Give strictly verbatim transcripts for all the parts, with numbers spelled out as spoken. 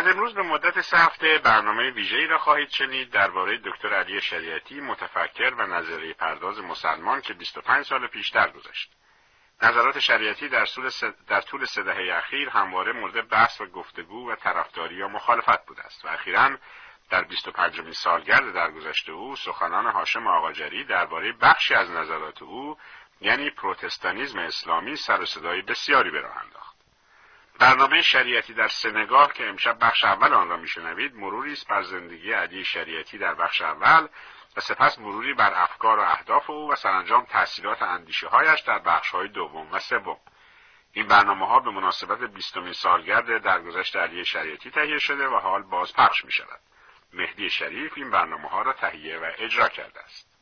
از امروز به مدت سه هفته برنامه ویژه‌ای را خواهید شنید درباره دکتر علی شریعتی، متفکر و نظریه پرداز مسلمان که بیست و پنج سال پیش درگذشت. نظرات شریعتی در طول سه, در طول سه دهه اخیر همواره مورد بحث و گفتگو و طرفداری یا مخالفت بوده است و اخیراً در بیست و پنجمین سالگرد درگذشت او سخنان هاشم آقاجری درباره بخشی از نظرات او یعنی پروتستانیسم اسلامی سر و صدای بسیاری به راه انداخت. برنامه شریعتی در سه نگاه که امشب بخش اول آن را میشنوید مروری است بر زندگی علی شریعتی در بخش اول و سپس مروری بر افکار و اهداف او و سرانجام تأثیرات اندیشه‌هایش در بخش‌های دوم و سوم. این برنامه‌ها به مناسبت بیستمین سالگرد درگذشت علی شریعتی تهیه شده و حال باز پخش می‌شود. مهدی شریف این برنامه‌ها را تهیه و اجرا کرده است.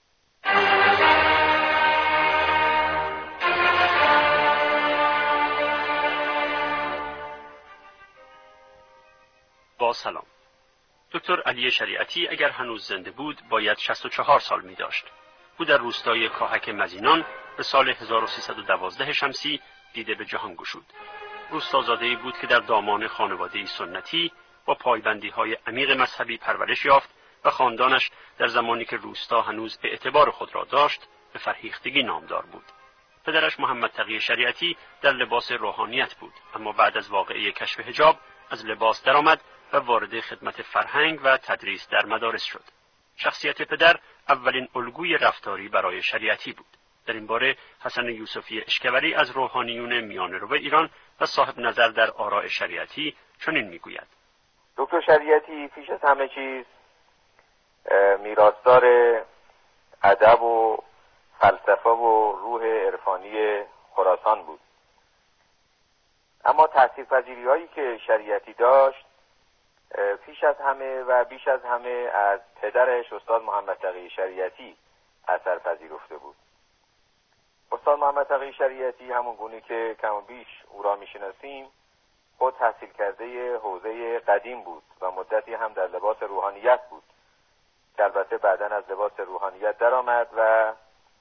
با سلام. دکتر علی شریعتی اگر هنوز زنده بود باید شصت و چهار سال می داشت. او در روستای کاهک مزینان به سال هزار و سیصد و دوازده شمسی دیده به جهان گشود. روستازاده‌ای بود که در دامان خانواده‌ای سنتی با پایبندی‌های عمیق مذهبی پرورش یافت و خاندانش در زمانی که روستا هنوز اعتبار خود را داشت به فرهیختگی نامدار بود. پدرش محمد تقی شریعتی در لباس روحانیت بود، اما بعد از واقعه کشف حجاب از لباس درآمد و وارد خدمت فرهنگ و تدریس در مدارس شد. شخصیت پدر اولین الگوی رفتاری برای شریعتی بود. در این باره حسن یوسفی اشکوری از روحانیون میانه‌رو ایران و صاحب نظر در آراء شریعتی چنین میگوید: دکتر شریعتی پیش از همه چیز میراثدار ادب و فلسفه و روح عرفانی خراسان بود. اما تاثیرپذیری‌هایی که شریعتی داشت پیش از همه و بیش از همه از پدرش استاد محمد تقی شریعتی اثر پذیرفته بود. استاد محمد تقی شریعتی همون گونه که کم و بیش او را میشناسیم خود تحصیل کرده حوزه قدیم بود و مدتی هم در لباس روحانیت بود که البته بعداً از لباس روحانیت درآمد و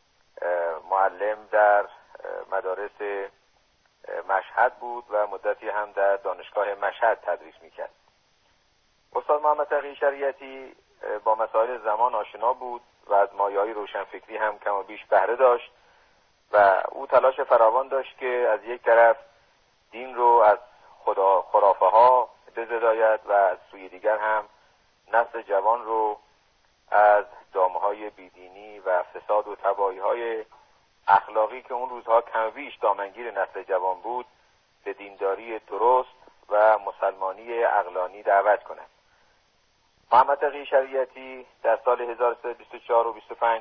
معلم در مدارس مشهد بود و مدتی هم در دانشگاه مشهد تدریس میکرد. استاد محمد تقی شریعتی با مسائل زمان آشنا بود و از مایه‌های روشنفکری هم کم و بیش بهره داشت و او تلاش فراوان داشت که از یک طرف دین رو از خدا خرافه ها بزداید و از سوی دیگر هم نسل جوان رو از دامهای بیدینی و فساد و تباهی‌های اخلاقی که اون روزها کم و بیش دامنگیر نسل جوان بود به دینداری درست و مسلمانی عقلانی دعوت کنند. محمد تقی شریعتی در سال هزار و سیصد و بیست و چهار و بیست و پنج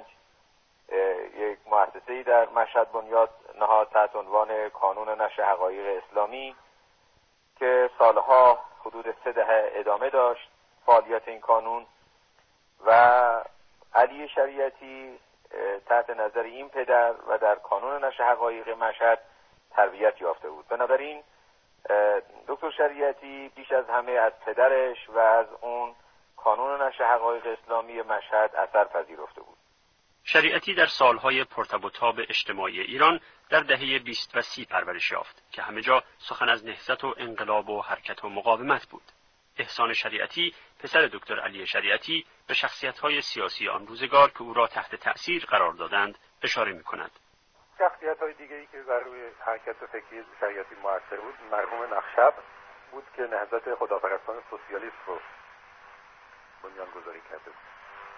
یک مؤسسه‌ای در مشهد بنیاد نهاد تحت عنوان کانون نشر حقایق اسلامی که سالها حدود سه دهه ادامه داشت فعالیت این کانون و علی شریعتی تحت نظر این پدر و در کانون نشر حقایق مشهد تربیت یافته بود. بنابراین دکتر شریعتی بیش از همه از پدرش و از اون کانون نشر حقایق اسلامی مشهد اثر پذیرفته بود. شریعتی در سالهای پرتب و تاب اجتماعی ایران در دهه بیست و سی پرورش یافت که همه جا سخن از نهضت و انقلاب و حرکت و مقاومت بود. احسان شریعتی پسر دکتر علی شریعتی به شخصیت‌های سیاسی آن روزگار که او را تحت تأثیر قرار دادند اشاره می‌کند. شخصیت‌های دیگری که بر روی حرکت فکری شریعتی مؤثر بود مرحوم نقشب بود که نهضت خداپرستان سوسیالیست رو بنیانگذاری کرده بود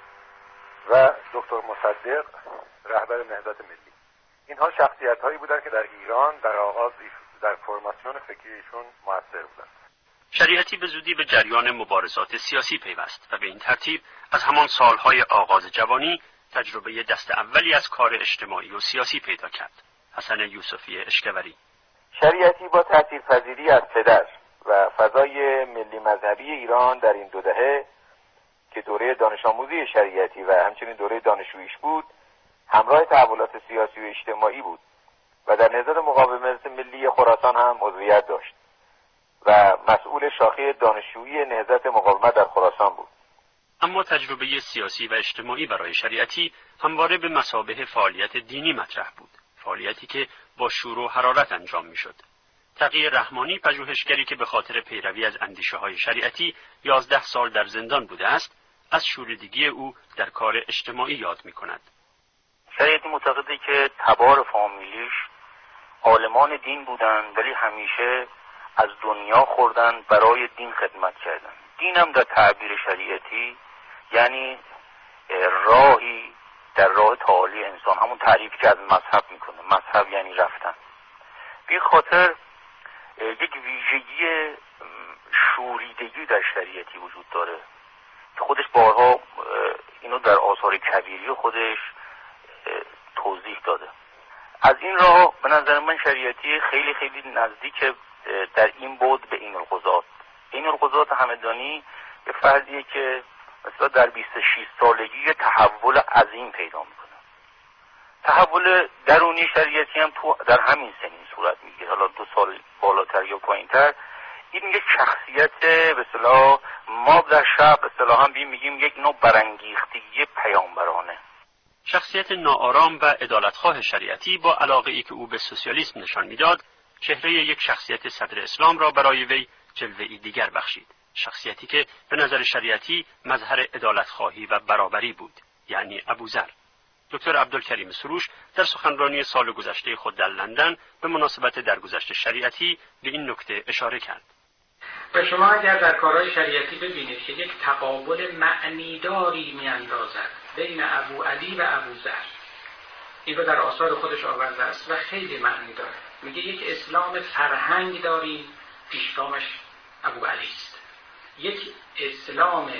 و دکتر مصدق رهبر نهضت ملی. اینها شخصیت‌هایی بودند که در ایران در آغاز در فرماسیون فکری ایشون مؤثر بودند. شریعتی به زودی به جریان مبارزات سیاسی پیوست و به این ترتیب از همان سالهای آغاز جوانی تجربه دست اولی از کار اجتماعی و سیاسی پیدا کرد. حسن یوسفی اشکوری: شریعتی با تاثیرپذیری از پدر و فضای ملی مذهبی ایران در این دو دهه که دوره دانش آموزی شریعتی و همچنین دوره دانشجوییش بود همراه تحولات سیاسی و اجتماعی بود و در نهضت مقاومت ملی خراسان هم عضویت داشت و مسئول شاخه دانشجویی نهضت مقاومت در خراسان بود. اما تجربه سیاسی و اجتماعی برای شریعتی همواره به مثابه فعالیت دینی مطرح بود، فعالیتی که با شور و حرارت انجام می‌شد. تقی رحمانی پژوهشگری که به خاطر پیروی از اندیشه‌های شریعتی یازده سال در زندان بوده است، از شوریدگی او در کار اجتماعی یاد می‌کند. شریعتی معتقده که تبار فامیلیش عالمان دین بودن، ولی همیشه از دنیا خوردن، برای دین خدمت کردن. دین هم در تعبیر شریعتی یعنی راهی در راه تعالی انسان، همون تعریفی که از مذهب میکنه. مذهب یعنی رفتن. بی خاطر یک ویژگی شوریدگی در شریعتی وجود داره که خودش بارها اینو در آثار کبیری خودش توضیح داده. از این راه به نظر من شریعتی خیلی خیلی نزدیک در این بود به این القضات. این القضات همدانی یه فردیه که مثلا در بیست و شش سالگی یه تحول عظیم پیدا میکنه. تحول درونی شریعتی هم تو در همین سنین صورت میگیره، حالا دو سال بالاتر یا پایینتر. این یک شخصیت به اصطلاح ما در شب به اصطلاح هم میگیم یک نوع برانگیختگی پیامبرانه. شخصیت ناآرام و عدالتخواه شریعتی با علاقه ای که او به سوسیالیسم نشان میداد، چهره یک شخصیت صدر اسلام را برای وی جلوه‌ای دیگر بخشید. شخصیتی که به نظر شریعتی مظهر عدالتخواهی و برابری بود، یعنی ابوذر. دکتر عبدالکریم سروش در سخنرانی سال گذشته خود در لندن به مناسبت درگذشت شریعتی به این نکته اشاره کرد. و شما اگر در کارهای شریعتی ببینید که یک تقابل معنیداری میاندازد بین ابو علی و ابوذر، این رو در آثار خودش آورده است و خیلی معنی داره. میگه یک اسلام فرهنگ داریم، پیشگامش ابو علی است. یک اسلام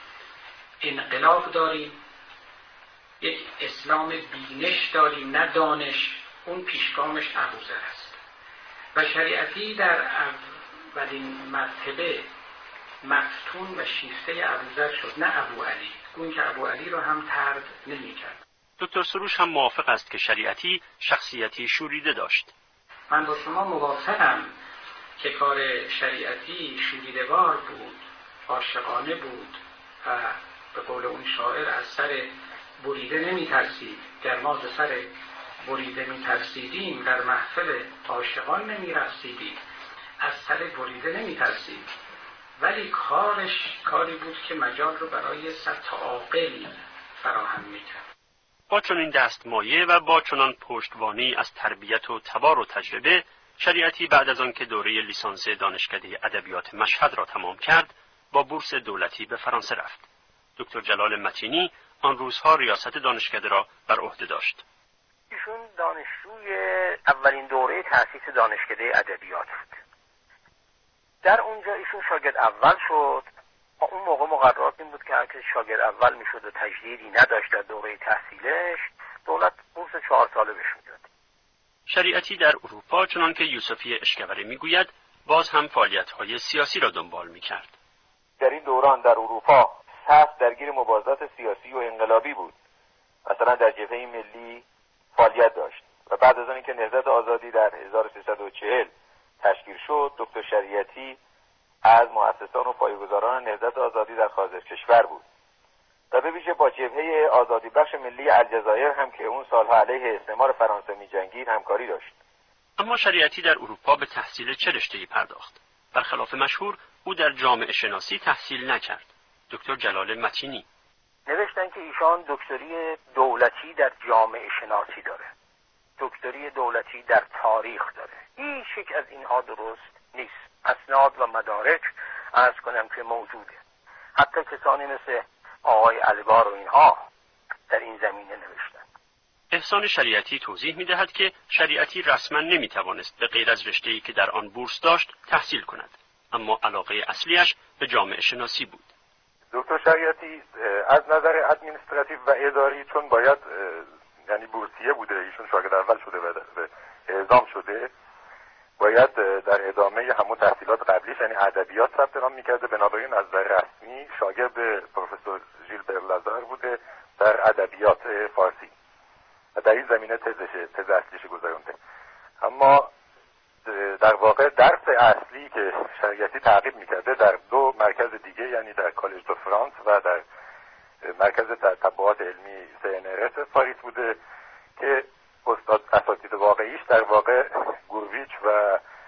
انقلاب داریم، یک اسلام بینش داریم نه دانش، اون پیشگامش ابوذر است. و شریعتی در اولین مرتبه مفتون و شیفته ابوذر شد، نه ابو علی، اون که ابو علی رو هم طرد نمی‌کرد. دکتر سروش هم موافق است که شریعتی شخصیتی شوریده داشت. من با شما موافقم که کار شریعتی شوریده‌وار بود، عاشقانه بود و به قول اون شاعر از سر بریده نمی ترسید. گر ما ز سر بریده می ترسیدیم، در محفل عاشقان نمی رقصیدیم. از سر بریده نمی ترسید، ولی کارش کاری بود که مجال رو برای صد تا عاقل فراهم می کرد. با چنین دستمایه و با چنان پشتوانی از تربیت و تبار و تجربه، شریعتی بعد از آن که دوره لیسانس دانشکده ادبیات مشهد را تمام کرد، با بورس دولتی به فرانسه رفت. دکتر جلال متینی آن روزها ریاست دانشکده را بر عهده داشت. ایشون دانشجوی اولین دوره تأسیس دانشکده ادبیات بود. در اونجا ایشون شاگرد اول شد. اون موقع مقررات این بود که هر کسی شاگرد اول میشد و تجدیدی نداشت در دوره تحصیلش، دولت بورس چهار ساله بهش میداد. شریعتی در اروپا، چنان که یوسفی اشکوری میگوید، باز هم فعالیت‌های سیاسی را دنبال میکرد. در این دوران در اروپا سخت درگیر مبارزات سیاسی و انقلابی بود. مثلا در جبهه ملی فعالیت داشت و بعد از آنکه نهضت آزادی در هزار و سیصد و چهل تشکیل شد، دکتر شریعتی از مؤسسان و پایه‌گذاران نهضت آزادی در خارج از کشور بود و به ویژه با جبهه آزادی بخش ملی الجزایر هم که اون سالها علیه استعمار فرانسه می‌جنگید همکاری داشت. اما شریعتی در اروپا به تحصیل چه رشته‌ای پرداخت؟ برخلاف مشهور، او در جامعه شناسی تحصیل نکرد. دکتر جلال متینی نوشتن که ایشان دکتری دولتی در جامعه شناسی داره، دکتری دولتی در تاریخ داره. هیچ یک از اینها درست نیست. اسناد و مدارک عرض کنم که موجوده. حتی کسانی مثل آقای البار و اینها در این زمینه نوشتن. احسان شریعتی توضیح می‌دهد که شریعتی رسما نمی‌توانست به غیر از رشته‌ای که در آن بورس داشت تحصیل کند، اما علاقه اصلیش به جامعه شناسی بود. دکتر شریعتی از نظر ادمنستراتیو و اداری چون باید یعنی بورسیه بوده، ایشون شاگرد اول شده و اعزام شده، باید در ادامه همون تحصیلات قبلیش یعنی ادبیات ثبت نام می‌کرده. بنابراین از نظر رسمی شاگرد پروفسور ژیلبر لازار بوده در ادبیات فارسی و در این زمینه تزش تز اصلیش گذرونده. اما در واقع درس اصلی که شریعتی تعقیب می‌کرده در دو مرکز دیگه، یعنی در کالج دو فرانس و در مرکز تبعات علمی سی ان ار اس پاریس بوده که استاد اساتید واقعیش در واقع گورویچ و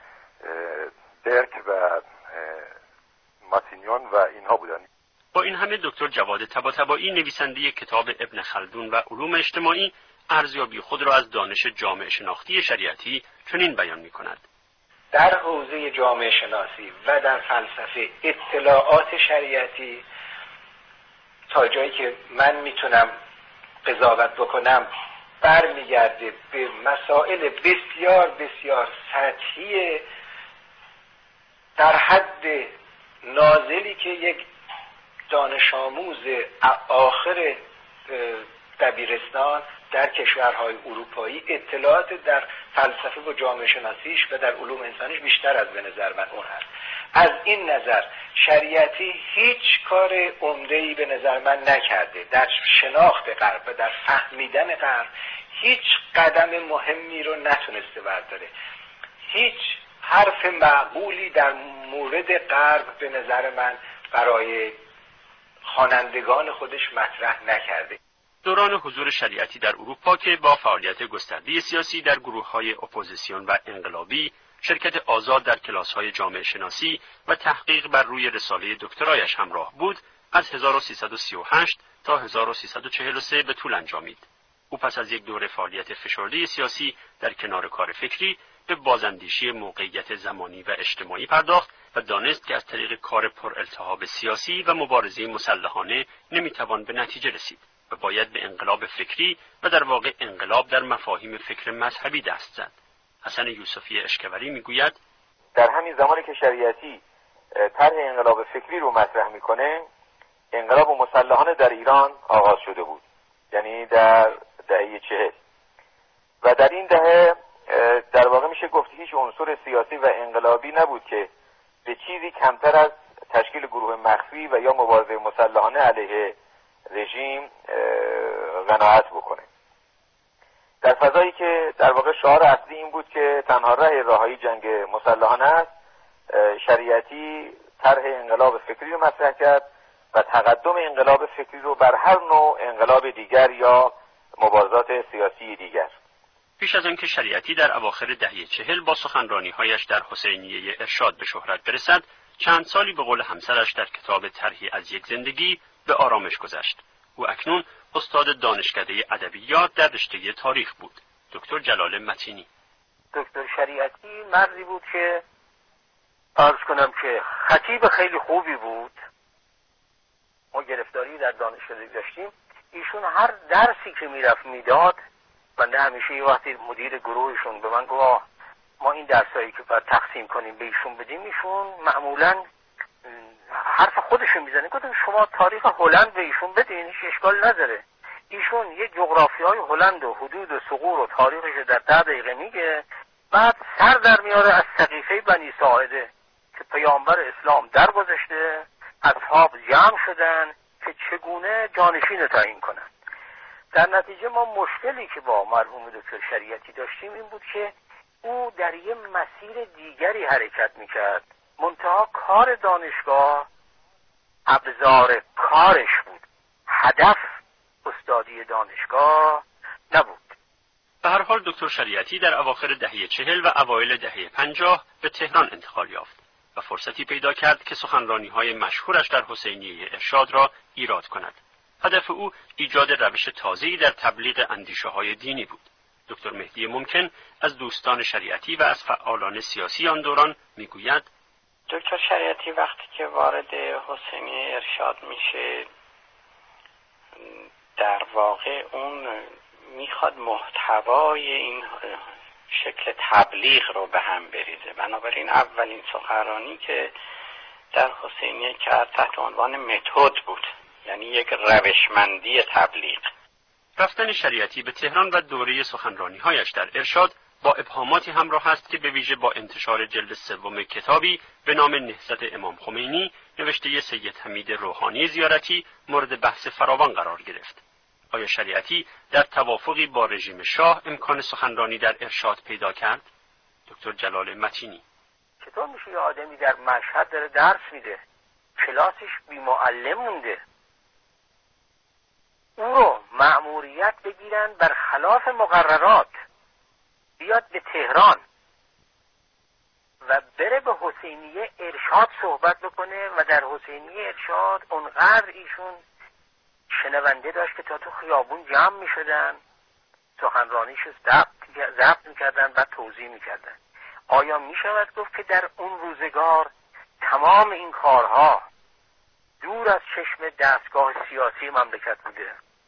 درک و ماسینیون و اینها بودن. با این همه دکتر جواد طباطبایی نویسنده کتاب ابن خلدون و علوم اجتماعی ارزیابی خود را از دانش جامعه شناختی شریعتی چنین بیان می‌کند: در حوزه جامعه شناسی و در فلسفه اطلاعات شریعتی تا جایی که من میتونم قضاوت بکنم برمیگرده به مسائل بسیار بسیار سطحی در حد نازلی که یک دانش آموز آخر دبیرستان در کشورهای اروپایی اطلاعات در فلسفه و جامعه شناسیش و در علوم انسانیش بیشتر از به نظر من اون هست. از این نظر شریعتی هیچ کار عمده‌ای به نظر من نکرده در شناخت غرب و در فهمیدن غرب. هیچ قدم مهمی رو نتونسته برداره. هیچ حرف معقولی در مورد غرب به نظر من برای خوانندگان خودش مطرح نکرده. دوران حضور شریعتی در اروپا که با فعالیت گسترده سیاسی در گروه‌های اپوزیسیون و انقلابی، شرکت آزاد در کلاس‌های جامعه شناسی و تحقیق بر روی رساله دکترایش همراه بود، از هزار و سیصد و سی و هشت تا هزار و سیصد و چهل و سه به طول انجامید. او پس از یک دوره فعالیت فشرده سیاسی در کنار کار فکری به بازاندیشی موقعیت زمانی و اجتماعی پرداخت و دانست که از طریق کار پرالتهاب سیاسی و مبارزه مسلحانه نمیتوان به نتیجه رسید و باید به انقلاب فکری و در واقع انقلاب در مفاهیم فکر مذهبی دست زد. حسن یوسفی اشکوری میگوید: در همین زمانی که شریعتی طرح انقلاب فکری رو مطرح میکنه، انقلاب مسلحانه در ایران آغاز شده بود، یعنی در دهه چهل، و در این دهه در واقع میشه گفت هیچ عنصر سیاسی و انقلابی نبود که به چیزی کمتر از تشکیل گروه مخفی و یا مبارزه مسلحانه علیه رژیم قناعت بکنه. در فضایی که در واقع شعار اصلی این بود که تنها راه رهایی جنگ مسلحانه است، شریعتی طرح انقلاب فکری رو مطرح کرد و تقدم انقلاب فکری رو بر هر نوع انقلاب دیگر یا مبارزات سیاسی دیگر. پیش از آنکه شریعتی در اواخر دهه چهل با سخنرانی‌هایش در حسینیه ارشاد به شهرت برسد، چند سالی به قول همسرش در کتاب طرحی از یک زندگی به آرامش گذشت. او اکنون استاد دانشکده ادبیات در رشته تاریخ بود. دکتر جلال متینی. دکتر شریعتی مردی بود که عرض کنم که خطیب خیلی خوبی بود. ما گرفتاری در دانشکده داشتیم. ایشون هر درسی که میرفت میداد. بنده همیشه یه وقتی مدیر گروهشون به من گفت ما این درسایی که باید تقسیم کنیم به ایشون بدیم، ایشون معمولاً حرف خودشون میزنه. گفتم شما تاریخ هلند به ایشون بدین، هیچ اشکال نداره. ایشون یه جغرافیای هلند و حدود و ثغور و تاریخش در ده دقیقه میگه، بعد سر در میاره از سقیفه بنی ساعده که پیامبر اسلام درگذشته، اصحاب جمع شدن که چگونه جانشین تعیین کنن. در نتیجه ما مشکلی که با مرحوم دکتر شریعتی داشتیم این بود که او در یه مسیر دیگری حرکت میکرد. منتها کار دانشگاه ابزار کارش بود، هدف استادی دانشگاه نبود. به هر حال دکتر شریعتی در اواخر دهه چهل و اوایل دهه پنجاه به تهران انتقال یافت و فرصتی پیدا کرد که سخنرانی‌های مشهورش در حسینیه ارشاد را ایراد کند. هدف او ایجاد روش تازه‌ای در تبلیغ اندیشه‌های دینی بود. دکتر مهدی ممکن از دوستان شریعتی و از فعالان سیاسی آن دوران میگوید: دکتر شریعتی وقتی که وارد حسینیه ارشاد میشه، در واقع اون میخواد محتوای این شکل تبلیغ رو به هم بریزه. بنابراین اولین سخنرانی که در حسینیه کرد تحت عنوان متد بود، یعنی یک روشمندی تبلیغ. رفتن شریعتی به تهران و دوره سخنرانی‌هایش در ارشاد با ابهاماتی همراه است که به ویژه با انتشار جلد سوم کتابی به نام نهضت امام خمینی نوشته سید حمید روحانی زیارتی مورد بحث فراوان قرار گرفت. آیا شریعتی در توافقی با رژیم شاه امکان سخنرانی در ارشاد پیدا کرد؟ دکتر جلال متینی. چطور میشه یه آدمی در مشهد داره درس میده، کلاسش بی معلم مونده، او رو مأموریت بگیرن برخلاف مقررات بیاد به تهران و بره به حسینیه ارشاد صحبت بکنه و در حسینیه ارشاد اونقدر ایشون شنونده داشت که تا تو خیابون جمع می شدن سخنرانیش ضبط می کردن و توضیح می کردن. آیا می شود گفت که در اون روزگار تمام این کارها دور از چشم دستگاه سیاسی مملکت بوده؟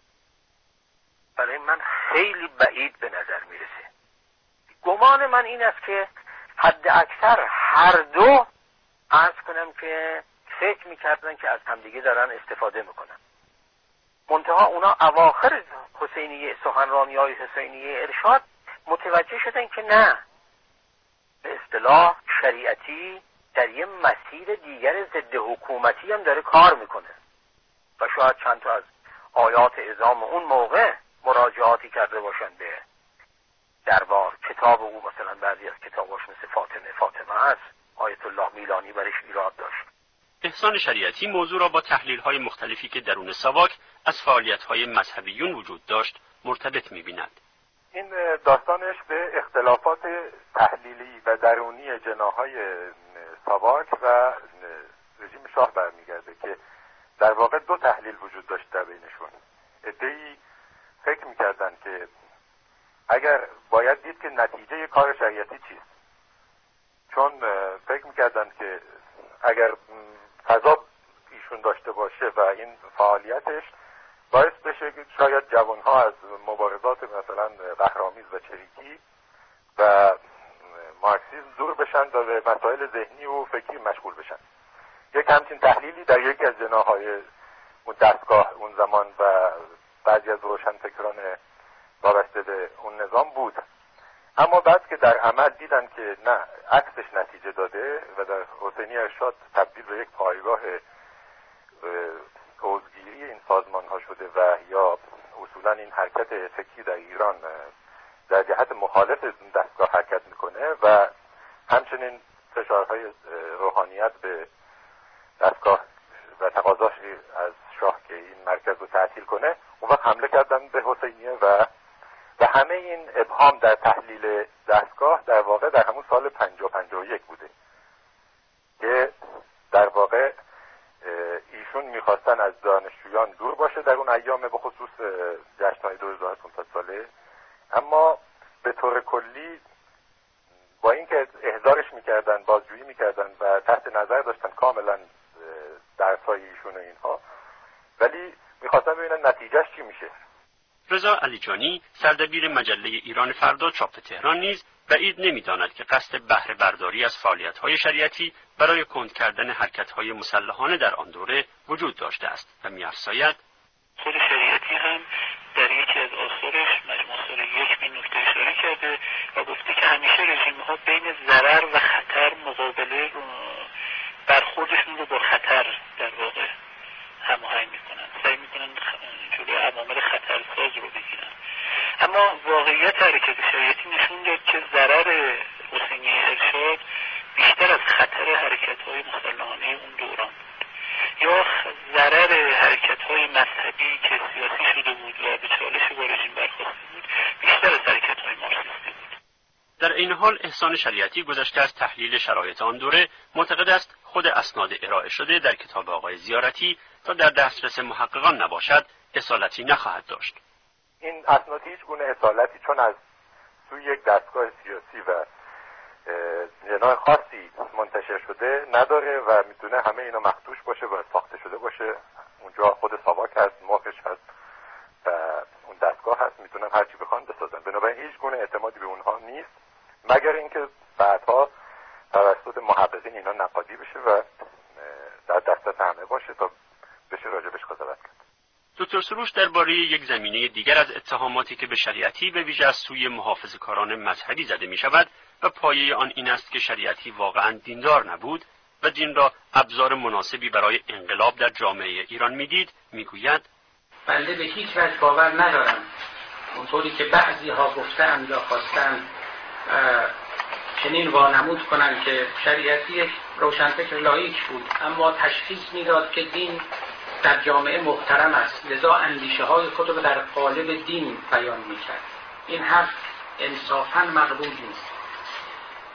برای من خیلی بعید به نظر می رسه. گمان من این است که حد اکثر هر دو عرض کنم که فکر میکردن که از همدیگه دارن استفاده میکنن. منتها اونا اواخر حسینیه سخنرانی های حسینیه ارشاد متوجه شدن که نه، به اصطلاح شریعتی در یه مسیر دیگر ضد حکومتی هم داره کار میکنه و شاید چند تا از آیات اعظام اون موقع مراجعاتی کرده باشن به دربار. کتاب او مثلا بعضی از کتاباش مثل فاطمه فاطمه است آیت الله میلانی برش ایراد داشت. احسان شریعتی موضوع را با تحلیل‌های مختلفی که درون ساواک از فعالیت‌های مذهبیون وجود داشت مرتبط می‌بیند. این داستانش به اختلافات تحلیلی و درونی جناح‌های ساواک و رژیم شاه برمیگرده که در واقع دو تحلیل وجود داشت در بینشون. عده‌ای فکر می‌کردن که اگر باید دید که نتیجه کار شریعتی چیست، چون فکر می‌کردن که اگر فضا ایشون داشته باشه و این فعالیتش باعث بشه که شاید جوانها از مبارزات مثلا بهرآمیز و چریکی و مارکسیسم دور بشن و به مسائل ذهنی و فکری مشغول بشن. یک همچین تحلیلی در یکی از جناح‌های اون دستگاه اون زمان و بعضی از روشنفکران وابسته به اون نظام بود. اما بعد که در عمل دیدن که نه، عکسش نتیجه داده و در حسینیه ارشاد تبدیل به یک پایگاه عضوگیری این سازمان ها شده و یا اصولا این حرکت فکری در ایران در جهت مخالف دستگاه حرکت میکنه و همچنین فشارهای روحانیت به دستگاه و تقاضاش از شاه که این مرکز رو تعطیل کنه، اون وقت حمله کردن به حسینیه و و همه این ابهام در تحلیل دستگاه در واقع در همون سال پنجاه پنجاه و یک بوده که در واقع ایشون میخواستن از دانشجویان دور باشه در اون ایام به خصوص جشن‌های دو هزار و پانصد ساله، اما به طور کلی با اینکه احضارش میکردن، بازجویی میکردن و تحت نظر داشتن کاملا درس‌های ایشون و اینها، ولی میخواستن ببینن نتیجهش چی میشه. رضا علیجانی سردبیر مجله ایران فردا چاپ تهران نیز بعید نمی‌داند که قصد بهره برداری از فعالیت‌های شریعتی برای کند کردن حرکت‌های مسلحانه در آن دوره وجود داشته است و می‌افزاید خود شریعتی هم در یکی از آثارش مجموع آثار یک به نکته اشاره کرده و گفته که همیشه رژیم‌ها بین ضرر و خطر مقابله برخوردشون رو با خطر در واقع هماهنگ میکنن، سعی میکنن جلوی عوامل خطرساز رو بگیرن. اما واقعیت حرکت شریعتی نشون داد که ضرر حسینیه ارشاد بیشتر از خطر حرکت‌های مسلحانه اون دوران بود، یا ضرر حرکت‌های مذهبی که سیاسی شده بود و به چالش با رژیم برخواسته بود بیشتر از حرکت‌های مارکسیستی بود. در این حال احسان شریعتی گذشته از تحلیل شرایط آن دوره معتقد است خود اسناد ارائه شده در کتاب آقای زیارتی تا در دسترس محققان نباشد اصالتی نخواهد داشت. این اسناد هیچ گونه اصالتی چون از سوی یک دستگاه سیاسی و جناح خاصی منتشر شده نداره و میتونه همه اینا مخدوش باشه و ساخته شده باشه. اونجا خود ساواک هست، موقعش هست و اون دستگاه هست، میتونن هر چی بخوان بسازن. بنابراین هیچ گونه اعتمادی به اونها نیست مگر اینکه بعدها توسط محققین اینا نقادی بشه و در دسترس همه باشه تا بشه راجبش قضاوت کرد. دکتر سروش درباره یک زمینه دیگر از اتهاماتی که به شریعتی به ویژه از سوی محافظه‌کاران مذهبی زده می شود و پایه آن این است که شریعتی واقعا دیندار نبود و دین را ابزار مناسبی برای انقلاب در جامعه ایران میدید، میگوید بنده به هیچ وجه باور ندارم اونطوری که بعضی ها گفتند یا خواستند چنین وانمود کنند که شریعتی یک روشنفکر لایک بود اما تشخیص میداد که دین در جامعه محترم است، لذا اندیشه های خود را در قالب دین بیان میکرد. این حرف انصافاً مقبول نیست.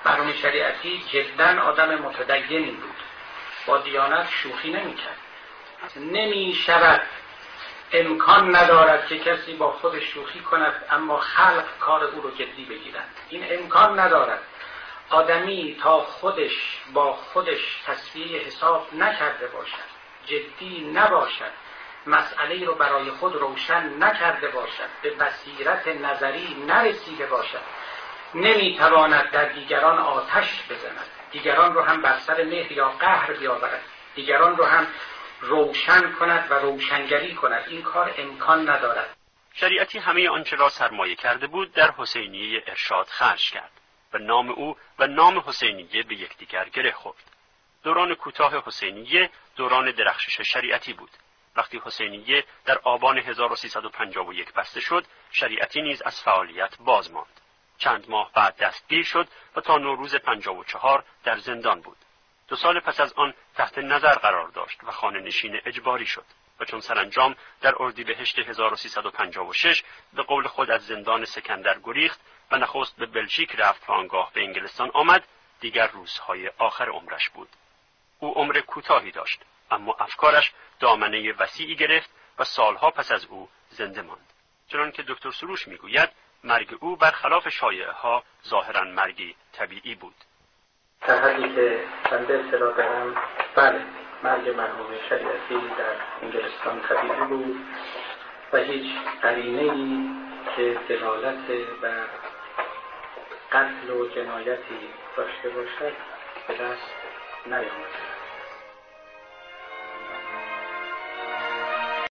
مرحوم شریعتی جدا آدم متدینی بود، با دیانت شوخی نمی‌کرد. نمی شود، امکان ندارد که کسی با خودش شوخی کند اما خلق کار او رو جدی بگیرند. این امکان ندارد. آدمی تا خودش با خودش تصفیه حساب نکرده باشد، جدی نباشد، مسئله رو برای خود روشن نکرده باشد، به بصیرت نظری نرسیده باشد، نمیتواند در دیگران آتش بزند، دیگران رو هم بر سر مهر یا قهر بیاورد، دیگران رو هم روشن کند و روشنگری کند. این کار امکان ندارد. شریعتی همه آنچه را سرمایه کرده بود در حسینیه ارشاد خرج کرد و نام او و نام حسینیه به یکدیگر گره خورد. دوران کوتاه حسینیه دوران درخشش شریعتی بود. وقتی حسینیه در آبان هزار و سیصد و پنجاه و یک بسته شد، شریعتی نیز از فعالیت باز ماند. چند ماه بعد دستگیر شد و تا نوروز پنجاه و چهار در زندان بود. دو سال پس از آن تحت نظر قرار داشت و خانه نشین اجباری شد و چون سرانجام در اردیبهشت هزار و سیصد و پنجاه و شش به قول خود از زندان سکندر گریخت و نخست به بلژیک رفت و آنگاه به انگلستان آمد، دیگر روزهای آخر عمرش بود. او عمر کوتاهی داشت، اما افکارش دامنه وسیعی گرفت و سالها پس از او زنده ماند. چنانکه دکتر سروش میگوید مرگ او برخلاف شایعه ها ظاهراً مرگی طبیعی بود. در حدی که بنده اطلاع دارم، بله، مرگ مرحوم شریعتی در انگلستان طبیعی بود و هیچ قرینه‌ای که دلالت بر قتل و جنایتی داشته باشد به دست نیامد.